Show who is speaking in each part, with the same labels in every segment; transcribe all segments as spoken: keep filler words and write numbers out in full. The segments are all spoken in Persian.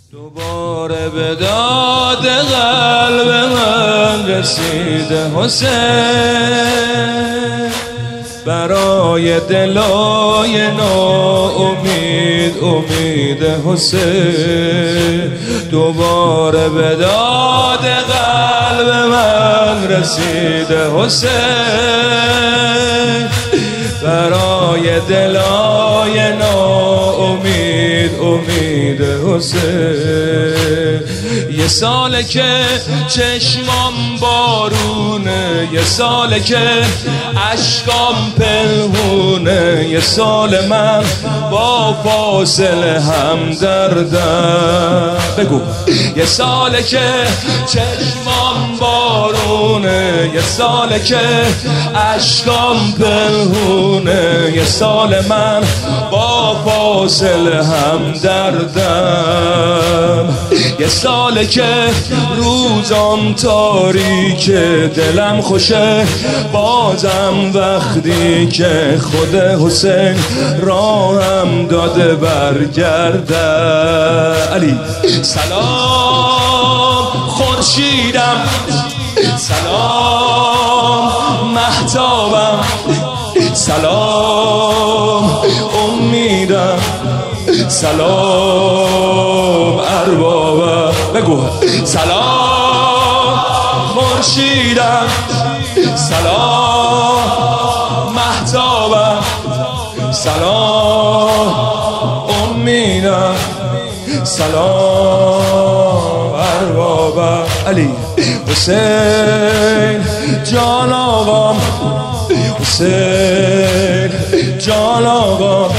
Speaker 1: دوباره به داد قلب من رسیده حسین، برای دلای ناامید امید حسین. دوباره به داد قلب من رسیده حسین، برای دلای ناامید امید حسین. یه ساله که چشمام بارونه، یه ساله که اشکام پنهونه، یه سال من با فاصله هم دردم. بگو یه ساله که چشمام بارونه، یه ساله که اشکام پنهونه، یه سال من با فاصله هم دردم. یه ساله که روزام تاریکه، دلم خوشه بازم وقتی که خود حسین راهم داده برگرده. علی سلام خورشیدم، سلام مهتابم، سلام امیدم، سلام اربابم. بگو سلام خورشیدم، سلام مهتابم، سلام امیدم، سلام اربابم. علی حسین جان آقام، حسین جان آقام،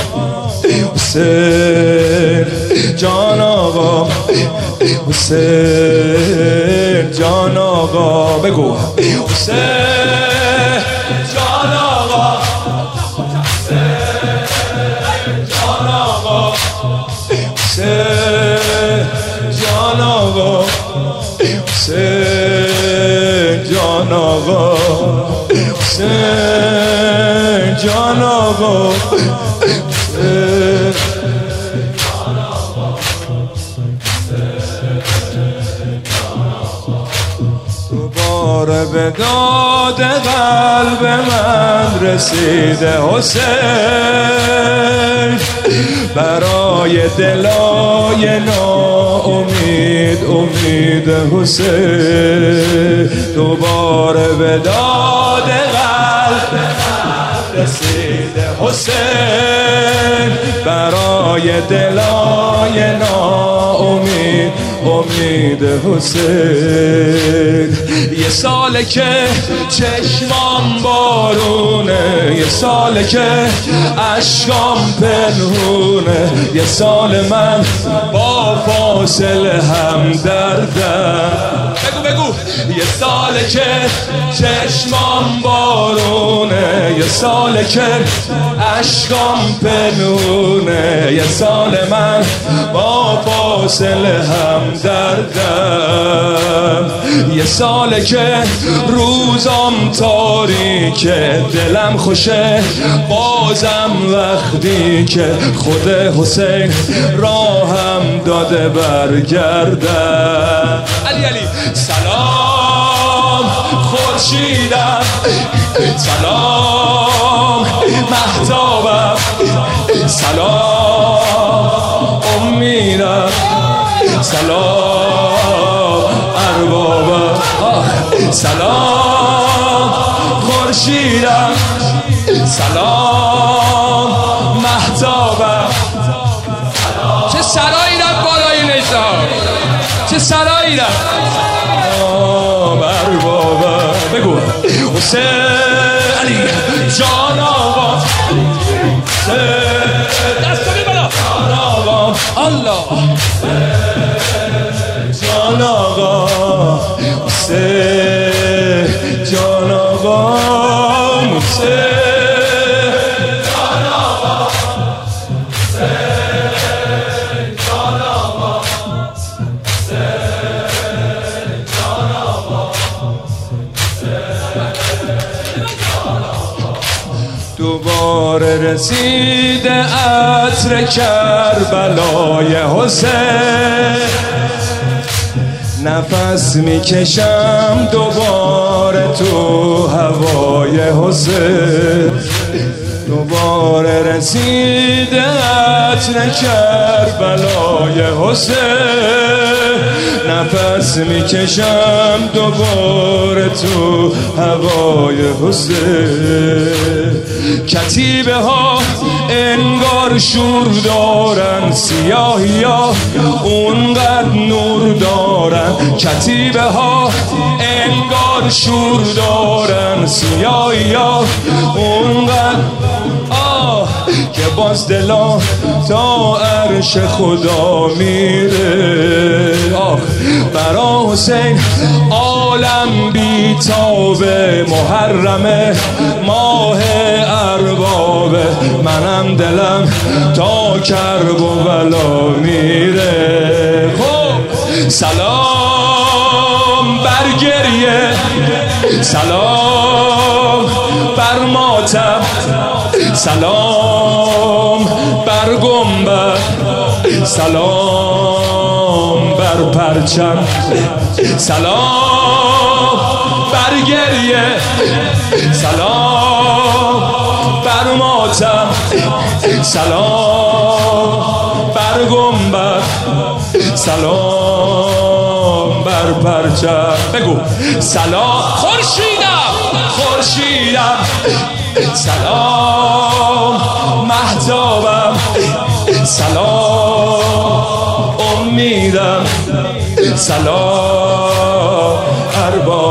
Speaker 1: حسین جان آقا، حسین جان آقا. بگو حسین جان آقا، حسین جان آقا، حسین جان آقا، حسین جان آقا، حسین جان آقا. دوباره به داد قلب من رسیده حسین، برای دلای ناامید امید حسین. دوباره به داد قلب من رسیده حسین، برای دلای ناامید امید حسین. یه ساله که چشمام بارونه، یه ساله که اشکام پنهونه، یه سال من با فاصله هم دردم. بگو بگو یه ساله که چشمام بارونه، یه ساله که اشکام پنهونه، یه سال من با فاصله هم دردم. یه ساله که روزام تاریکه، دلم خوشه بازم وقتی که خود حسین راهم داده برگردم. علی علی سلام خورشیدم، سلام مهتابم، سلام امیدم، سلام اربابم. سلام خورشیدم، سلام مهتابم. چه سرایی رفت بالای نژاد، چه سرایی رفت. سلام اربابم. بگو حسین علی جان آقا، دستو بی بالا جان آقا، الله جان آقا، حسین جان آقا، حسین جان آقا، حسین جان آقا، حسین جان آقا. دوباره رسید عطر کربلای حسین، نفس میکشم دوباره تو هوای حسین، دوباره رسیده عطر کربلای حسین. نفس میکشم دوباره تو هوای حسین. کتیبه ها انگار شور دارن، سیاهی ها اونقدر نور دارن. کتیبه ها انگار شور دارن، سیاهی ها اونقدر آه که باز دلا تا عرش خدا میره. آه برا حسین عالم بی تاب، محرمه ماه اربابه. منم دلم تا کرب و بلا میره. خب سلام بر گریه، سلام بر ماتم، سلام بر گنبد، سلام بر پرچم، سلام بر گریه، سلام بر ماتم، سلام بر گنبد، سلام بر پرچم. بگو سلام خورشیدم، خورشیدم، سلام مهتابم، سلام امیدم، سلام